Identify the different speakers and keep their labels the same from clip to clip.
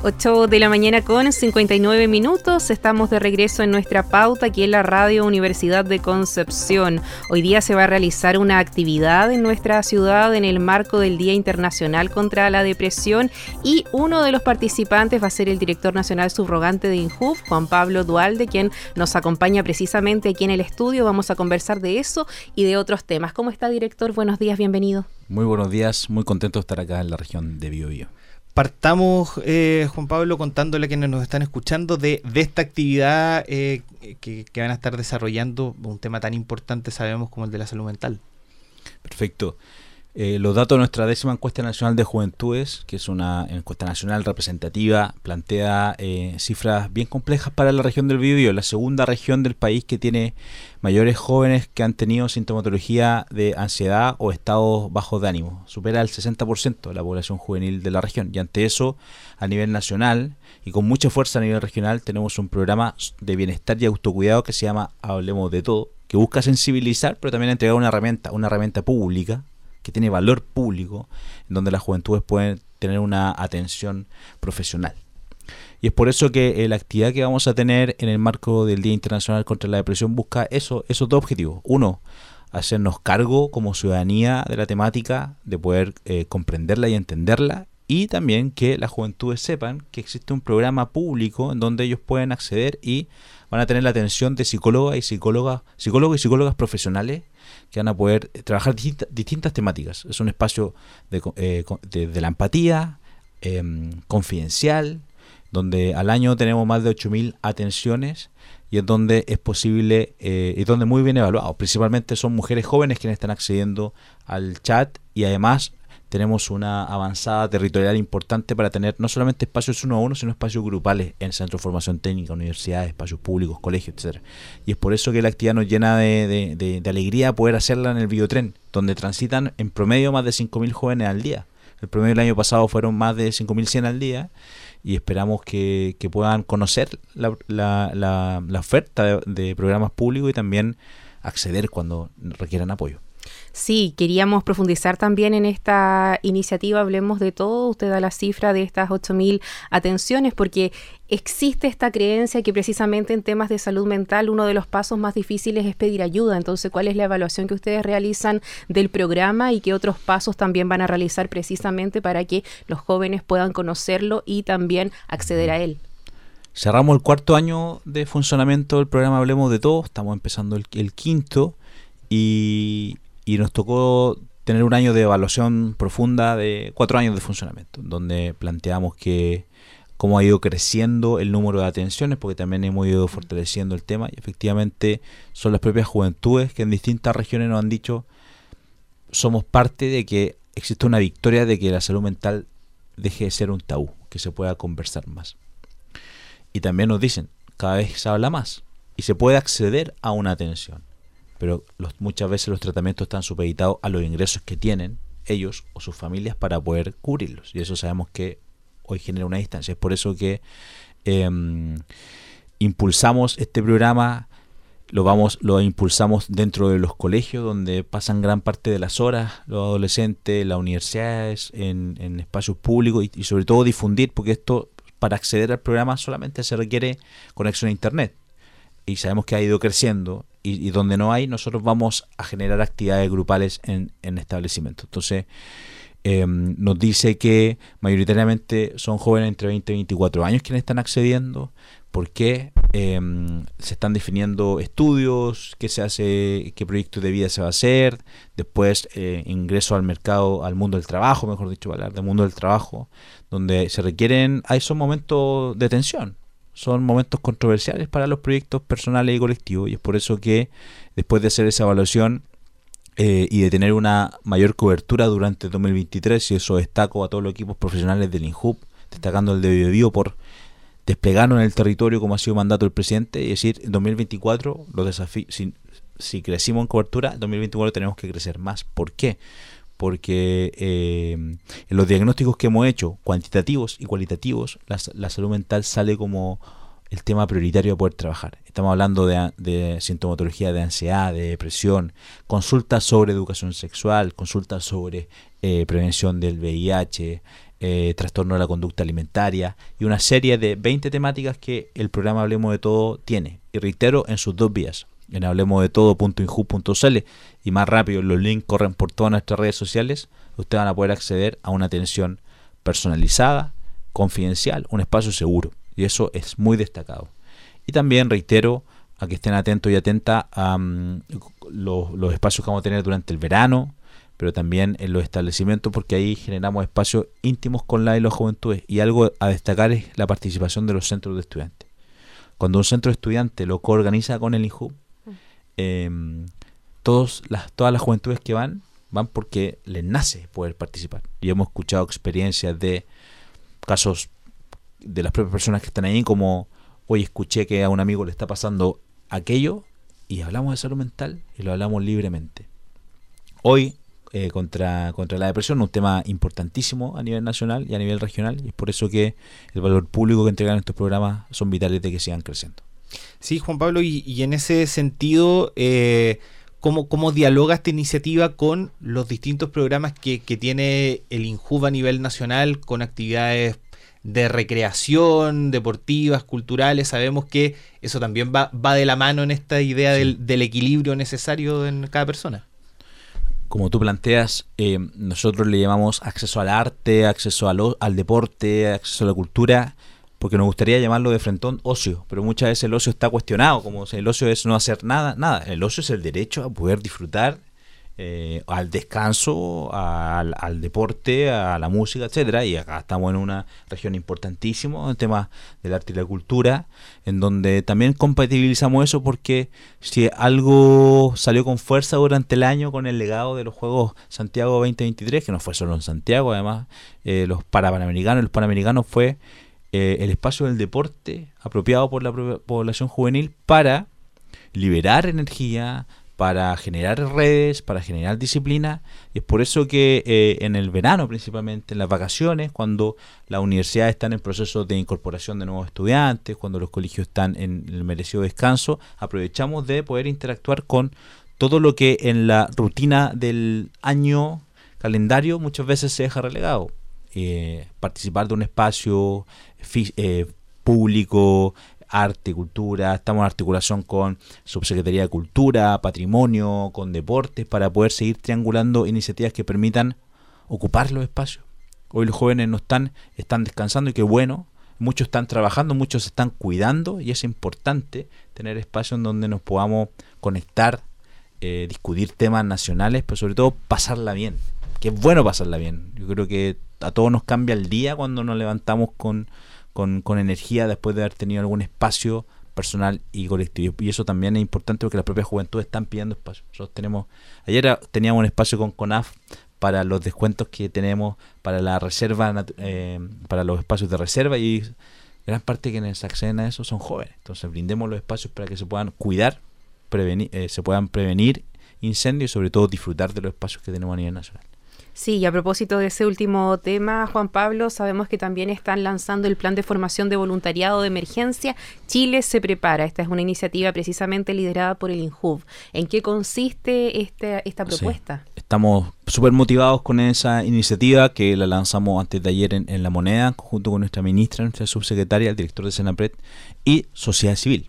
Speaker 1: 8 de la mañana con 59 minutos. Estamos de regreso en nuestra pauta aquí en la Radio Universidad de Concepción. Hoy día se va a realizar una actividad en nuestra ciudad en el marco del Día Internacional contra la Depresión y uno de los participantes va a ser el director nacional subrogante de INJUV, Juan Pablo Duhalde, quien nos acompaña precisamente aquí en el estudio. Vamos a conversar de eso y de otros temas. ¿Cómo está, director? Buenos días, bienvenido.
Speaker 2: Muy buenos días, muy contento de estar acá en la región de Biobío.
Speaker 3: Partamos, Juan Pablo, contándole a quienes nos están escuchando de esta actividad que van a estar desarrollando un tema tan importante, sabemos, como el de la salud mental.
Speaker 2: Perfecto. Los datos de nuestra 10ª encuesta nacional de juventudes, que es una encuesta nacional representativa, plantea cifras bien complejas para la región del Biobío, la segunda región del país que tiene mayores jóvenes que han tenido sintomatología de ansiedad o estados bajos de ánimo. Supera el 60% de la población juvenil de la región. Y ante eso, a nivel nacional y con mucha fuerza a nivel regional, tenemos un programa de bienestar y autocuidado que se llama Hablemos de Todo, que busca sensibilizar, pero también entregar una herramienta pública, que tiene valor público, en donde las juventudes pueden tener una atención profesional. Y es por eso que la actividad que vamos a tener en el marco del Día Internacional contra la Depresión busca esos dos objetivos. Uno, hacernos cargo como ciudadanía de la temática, de poder comprenderla y entenderla, y también que las juventudes sepan que existe un programa público en donde ellos pueden acceder y van a tener la atención de psicólogos y psicólogas profesionales que van a poder trabajar distintas temáticas. Es un espacio de la empatía, confidencial, donde al año tenemos más de 8.000 atenciones y es donde es posible, y donde muy bien evaluado. Principalmente son mujeres jóvenes quienes están accediendo al chat y además tenemos una avanzada territorial importante para tener no solamente espacios 1 a 1, sino espacios grupales en centros de formación técnica, universidades, espacios públicos, colegios, etcétera. Y es por eso que la actividad nos llena de alegría poder hacerla en el Biotren, donde transitan en promedio más de 5.000 jóvenes al día. El promedio del año pasado fueron más de 5.100 al día y esperamos que puedan conocer la oferta de programas públicos y también acceder cuando requieran apoyo.
Speaker 1: Sí, queríamos profundizar también en esta iniciativa, Hablemos de Todo. Usted da la cifra de estas 8.000 atenciones porque existe esta creencia que precisamente en temas de salud mental uno de los pasos más difíciles es pedir ayuda. Entonces, ¿cuál es la evaluación que ustedes realizan del programa y qué otros pasos también van a realizar precisamente para que los jóvenes puedan conocerlo y también acceder a él?
Speaker 2: Cerramos el 4º año de funcionamiento del programa Hablemos de Todo, estamos empezando el 5º y nos tocó tener un año de evaluación profunda de 4 años de funcionamiento, donde planteamos que cómo ha ido creciendo el número de atenciones, porque también hemos ido fortaleciendo el tema, y efectivamente son las propias juventudes que en distintas regiones nos han dicho somos parte de que existe una victoria de que la salud mental deje de ser un tabú, que se pueda conversar más. Y también nos dicen, cada vez se habla más y se puede acceder a una atención. Pero muchas veces los tratamientos están supeditados a los ingresos que tienen ellos o sus familias para poder cubrirlos. Y eso sabemos que hoy genera una distancia. Es por eso que impulsamos este programa, lo impulsamos dentro de los colegios, donde pasan gran parte de las horas los adolescentes, las universidades, en espacios públicos y sobre todo difundir, porque esto, para acceder al programa solamente se requiere conexión a internet. Y sabemos que ha ido creciendo y donde no hay, nosotros vamos a generar actividades grupales en establecimientos. Entonces, nos dice que mayoritariamente son jóvenes entre 20 y 24 años quienes están accediendo, porque se están definiendo estudios, qué se hace, qué proyectos de vida se va a hacer, después ingreso al mercado, al mundo del trabajo, mejor dicho, hablar del mundo del trabajo, donde se requieren, hay esos momentos de tensión. Son momentos controversiales para los proyectos personales y colectivos y es por eso que después de hacer esa evaluación y de tener una mayor cobertura durante el 2023, y eso destaco a todos los equipos profesionales del INJUV, destacando el de Biobío por desplegarlo en el territorio como ha sido mandato del presidente, y decir, en 2024 los desafíos, si crecimos en cobertura, en 2024 tenemos que crecer más. ¿Por qué? Porque en los diagnósticos que hemos hecho, cuantitativos y cualitativos, la salud mental sale como el tema prioritario a poder trabajar. Estamos hablando de sintomatología de ansiedad, de depresión, consultas sobre educación sexual, consultas sobre prevención del VIH, trastorno de la conducta alimentaria y una serie de 20 temáticas que el programa Hablemos de Todo tiene. Y reitero, en sus dos vías, en hablemosdetodo.inhub.cl, y más rápido, los links corren por todas nuestras redes sociales. Ustedes van a poder acceder a una atención personalizada, confidencial, un espacio seguro, y eso es muy destacado. Y también reitero a que estén atentos y atentas a los espacios que vamos a tener durante el verano, pero también en los establecimientos, porque ahí generamos espacios íntimos con la y las juventudes. Y algo a destacar es la participación de los centros de estudiantes. Cuando un centro de estudiantes lo coorganiza con el INJUB, todas las juventudes que van porque les nace poder participar. Y hemos escuchado experiencias de casos de las propias personas que están ahí, como hoy escuché que a un amigo le está pasando aquello, y hablamos de salud mental y lo hablamos libremente. Hoy, contra la depresión, un tema importantísimo a nivel nacional y a nivel regional, y es por eso que el valor público que entregan estos programas son vitales de que sigan creciendo.
Speaker 3: Sí, Juan Pablo, y en ese sentido, ¿cómo dialoga esta iniciativa con los distintos programas que tiene el INJUB a nivel nacional, con actividades de recreación, deportivas, culturales? Sabemos que eso también va de la mano en esta idea del equilibrio necesario en cada persona.
Speaker 2: Como tú planteas, nosotros le llamamos acceso al arte, acceso al deporte, acceso a la cultura, porque nos gustaría llamarlo de frentón ocio, pero muchas veces el ocio está cuestionado, como si el ocio es no hacer nada. El ocio es el derecho a poder disfrutar, al descanso, al deporte, a la música, etcétera. Y acá estamos en una región importantísima en el tema del arte y la cultura, en donde también compatibilizamos eso, porque si algo salió con fuerza durante el año con el legado de los Juegos Santiago 2023, que no fue solo en Santiago, además los Panamericanos fue el espacio del deporte apropiado por la población juvenil para liberar energía, para generar redes, para generar disciplina. Y es por eso que en el verano, principalmente en las vacaciones, cuando las universidades están en proceso de incorporación de nuevos estudiantes, cuando los colegios están en el merecido descanso, aprovechamos de poder interactuar con todo lo que en la rutina del año calendario muchas veces se deja relegado. Participar de un espacio público, arte, cultura. Estamos en articulación con Subsecretaría de Cultura, Patrimonio, con Deportes, para poder seguir triangulando iniciativas que permitan ocupar los espacios. Hoy los jóvenes no están descansando, y qué bueno. Muchos están trabajando, muchos se están cuidando, y es importante tener espacios en donde nos podamos conectar, discutir temas nacionales, pero sobre todo pasarla bien, que es bueno pasarla bien. Yo creo que a todos nos cambia el día cuando nos levantamos con energía después de haber tenido algún espacio personal y colectivo. Y eso también es importante, porque las propias juventudes están pidiendo espacio. Ayer teníamos un espacio con CONAF para los descuentos que tenemos para la reserva, para los espacios de reserva, y gran parte de quienes acceden a eso son jóvenes. Entonces brindemos los espacios para que se puedan cuidar, se puedan prevenir incendios y sobre todo disfrutar de los espacios que tenemos a nivel nacional.
Speaker 1: Sí, y a propósito de ese último tema, Juan Pablo, sabemos que también están lanzando el plan de formación de voluntariado de emergencia Chile se prepara. Esta es una iniciativa precisamente liderada por el INJUB. ¿En qué consiste esta propuesta?
Speaker 2: Sí, estamos súper motivados con esa iniciativa, que la lanzamos antes de ayer en La Moneda, junto con nuestra ministra, nuestra subsecretaria, el director de Senapred y Sociedad Civil.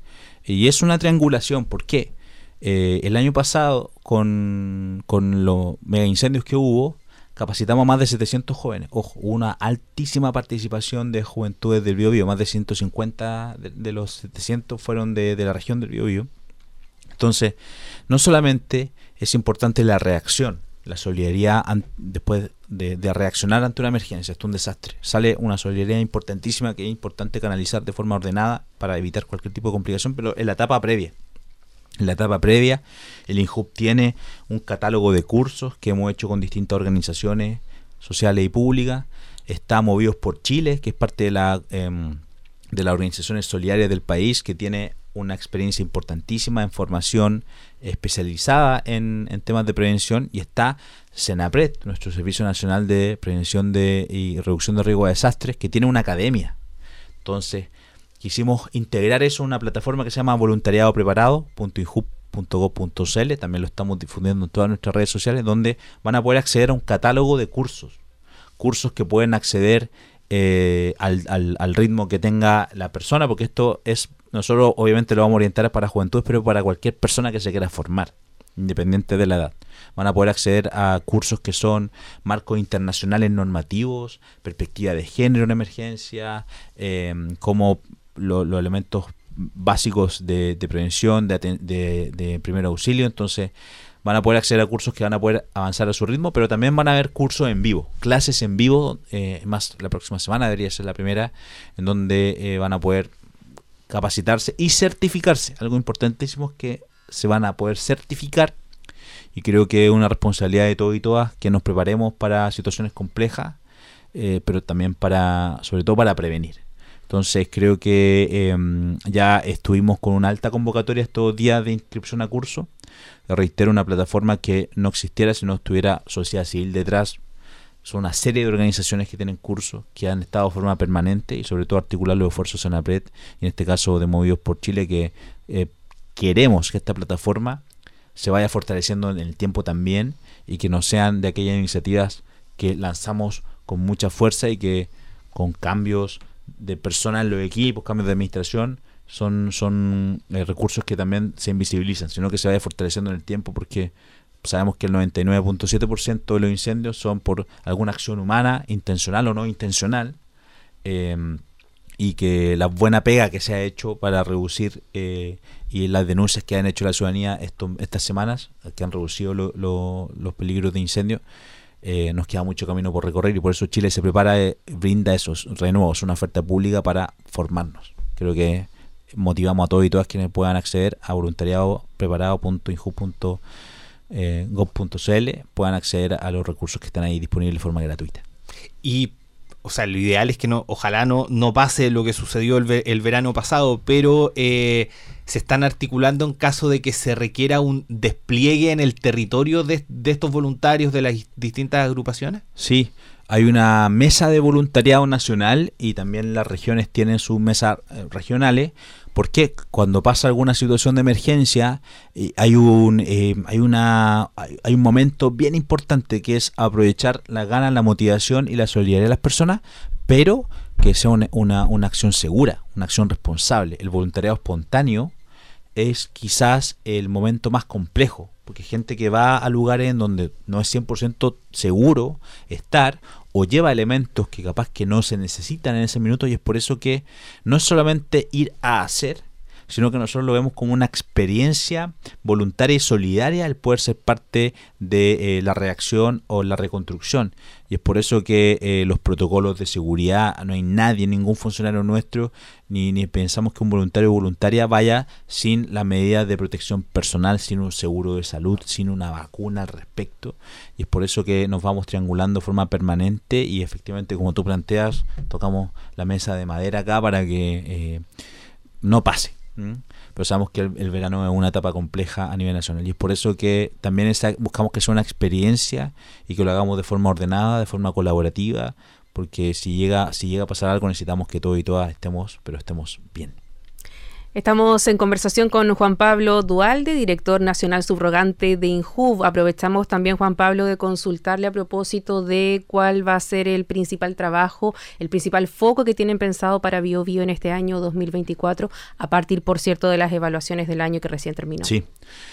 Speaker 2: Y es una triangulación. ¿Por qué? El año pasado, con los mega incendios que hubo, capacitamos a más de 700 jóvenes. Ojo, hubo una altísima participación de juventudes del Biobío. Más de 150 de los 700 fueron de la región del Biobío. Entonces, no solamente es importante la reacción, la solidaridad después de reaccionar ante una emergencia, esto es un desastre. Sale una solidaridad importantísima, que es importante canalizar de forma ordenada para evitar cualquier tipo de complicación, pero en la etapa previa. En la etapa previa, el INJUB tiene un catálogo de cursos que hemos hecho con distintas organizaciones sociales y públicas. Está Movidos por Chile, que es parte de las organizaciones solidarias del país, que tiene una experiencia importantísima en formación especializada en temas de prevención. Y está Senapred, nuestro Servicio Nacional de Prevención y Reducción de Riesgo de Desastres, que tiene una academia. Entonces, quisimos integrar eso en una plataforma que se llama voluntariadopreparado.inhub.gov.cl. También lo estamos difundiendo en todas nuestras redes sociales, donde van a poder acceder a un catálogo de cursos cursos que pueden acceder al ritmo que tenga la persona, porque esto es, nosotros obviamente lo vamos a orientar para juventud, pero para cualquier persona que se quiera formar, independiente de la edad. Van a poder acceder a cursos que son marcos internacionales normativos, perspectiva de género en emergencia, como los elementos básicos de prevención, de primer auxilio. Entonces van a poder acceder a cursos que van a poder avanzar a su ritmo, pero también van a haber cursos en vivo, clases en vivo, más la próxima semana debería ser la primera, en donde van a poder capacitarse y certificarse. Algo importantísimo es que se van a poder certificar, y creo que es una responsabilidad de todos y todas que nos preparemos para situaciones complejas, pero también sobre todo para prevenir. Entonces creo que ya estuvimos con una alta convocatoria estos días de inscripción a curso. Reitero, una plataforma que no existiera si no estuviera sociedad civil detrás. Son una serie de organizaciones que tienen cursos, que han estado de forma permanente, y sobre todo articular los esfuerzos de Senapred, y en este caso de Movidos por Chile, que queremos que esta plataforma se vaya fortaleciendo en el tiempo también, y que no sean de aquellas iniciativas que lanzamos con mucha fuerza y que con cambios de personas en los equipos, cambios de administración, son recursos que también se invisibilizan, sino que se vaya fortaleciendo en el tiempo, porque sabemos que el 99.7% de los incendios son por alguna acción humana, intencional o no intencional, y que la buena pega que se ha hecho para reducir y las denuncias que han hecho la ciudadanía estas semanas, que han reducido los peligros de incendio, nos queda mucho camino por recorrer, y por eso Chile se prepara, brinda esos renuevos, una oferta pública para formarnos. Creo que motivamos a todos y todas quienes puedan acceder a voluntariado.inju.gov.cl, puedan acceder a los recursos que están ahí disponibles de forma gratuita.
Speaker 3: Y, o sea, lo ideal es que ojalá no pase lo que sucedió el verano pasado, pero se están articulando en caso de que se requiera un despliegue en el territorio de estos voluntarios de las distintas agrupaciones.
Speaker 2: Sí, hay una mesa de voluntariado nacional, y también las regiones tienen sus mesas regionales, porque cuando pasa alguna situación de emergencia hay un momento bien importante, que es aprovechar las ganas, la motivación y la solidaridad de las personas, pero que sea una acción segura, una acción responsable. El voluntariado espontáneo es quizás el momento más complejo, porque gente que va a lugares en donde no es 100% seguro estar, o lleva elementos que capaz que no se necesitan en ese minuto, y es por eso que no es solamente ir a hacer, sino que nosotros lo vemos como una experiencia voluntaria y solidaria el poder ser parte de la reacción o la reconstrucción. Y es por eso que los protocolos de seguridad, no hay nadie, ningún funcionario nuestro, ni pensamos que un voluntario o voluntaria vaya sin las medidas de protección personal, sin un seguro de salud, sin una vacuna al respecto. Y es por eso que nos vamos triangulando de forma permanente, y efectivamente, como tú planteas, tocamos la mesa de madera acá para que no pase. Pero sabemos que el verano es una etapa compleja a nivel nacional, y es por eso que también buscamos que sea una experiencia y que lo hagamos de forma ordenada, de forma colaborativa, porque si llega a pasar algo, necesitamos que todos y todas estemos bien.
Speaker 1: Estamos en conversación con Juan Pablo Duhalde, director nacional subrogante de INJUV. Aprovechamos también, Juan Pablo, de consultarle a propósito de cuál va a ser el principal trabajo, el principal foco que tienen pensado para BioBio en este año 2024, a partir, por cierto, de las evaluaciones del año que recién terminó.
Speaker 2: Sí,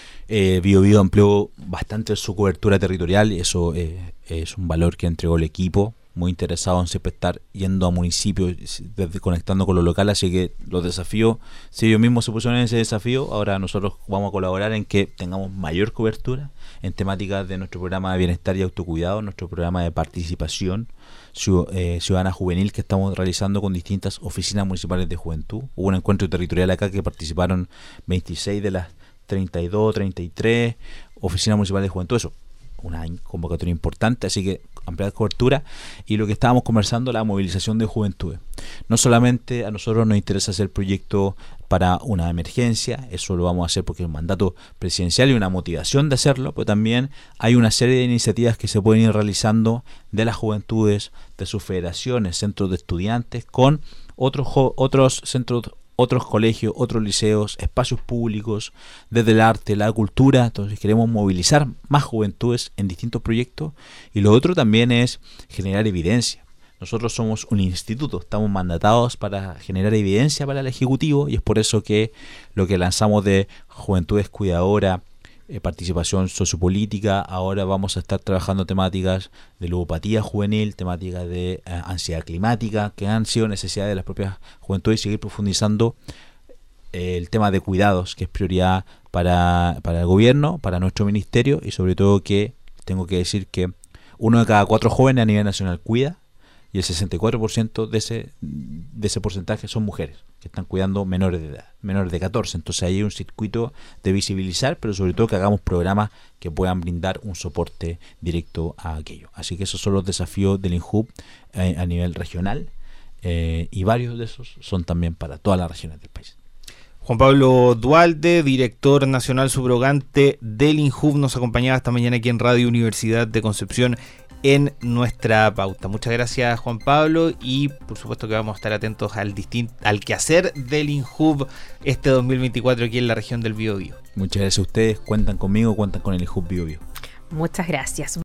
Speaker 2: BioBio amplió bastante su cobertura territorial, y eso es un valor que entregó el equipo. Muy interesado en siempre estar yendo a municipios, conectando con lo local, así que los desafíos, si ellos mismos se pusieron en ese desafío, ahora nosotros vamos a colaborar en que tengamos mayor cobertura en temáticas de nuestro programa de bienestar y autocuidado, nuestro programa de participación ciudadana juvenil que estamos realizando con distintas oficinas municipales de juventud. Hubo un encuentro territorial acá que participaron 26 de las 32, 33 oficinas municipales de juventud, eso, una convocatoria importante, así que ampliar cobertura. Y lo que estábamos conversando, la movilización de juventudes. No solamente a nosotros nos interesa hacer proyectos para una emergencia, eso lo vamos a hacer porque es un mandato presidencial y una motivación de hacerlo, pero también hay una serie de iniciativas que se pueden ir realizando de las juventudes, de sus federaciones, centros de estudiantes, con otros centros, otros colegios, otros liceos, espacios públicos, desde el arte, la cultura. Entonces queremos movilizar más juventudes en distintos proyectos. Y lo otro también es generar evidencia. Nosotros somos un instituto, estamos mandatados para generar evidencia para el Ejecutivo, y es por eso que lo que lanzamos de Juventudes Cuidadora, participación sociopolítica, ahora vamos a estar trabajando temáticas de ludopatía juvenil, temáticas de ansiedad climática, que han sido necesidades de las propias juventudes, y seguir profundizando el tema de cuidados, que es prioridad para el gobierno, para nuestro ministerio, y sobre todo que tengo que decir que 1 de cada 4 jóvenes a nivel nacional cuida, y el 64% de ese porcentaje son mujeres que están cuidando menores de edad, menores de 14. Entonces ahí hay un circuito de visibilizar, pero sobre todo que hagamos programas que puedan brindar un soporte directo a aquello. Así que esos son los desafíos del INJUV a nivel regional, y varios de esos son también para todas las regiones del país.
Speaker 3: Juan Pablo Duhalde, director nacional subrogante del INJUV, nos acompañaba esta mañana aquí en Radio Universidad de Concepción en nuestra pauta. Muchas gracias, Juan Pablo, y por supuesto que vamos a estar atentos al quehacer del INJUV este 2024 aquí en la región del Biobío.
Speaker 2: Muchas gracias a ustedes, cuentan conmigo, cuentan con el INJUV Biobío.
Speaker 1: Muchas gracias.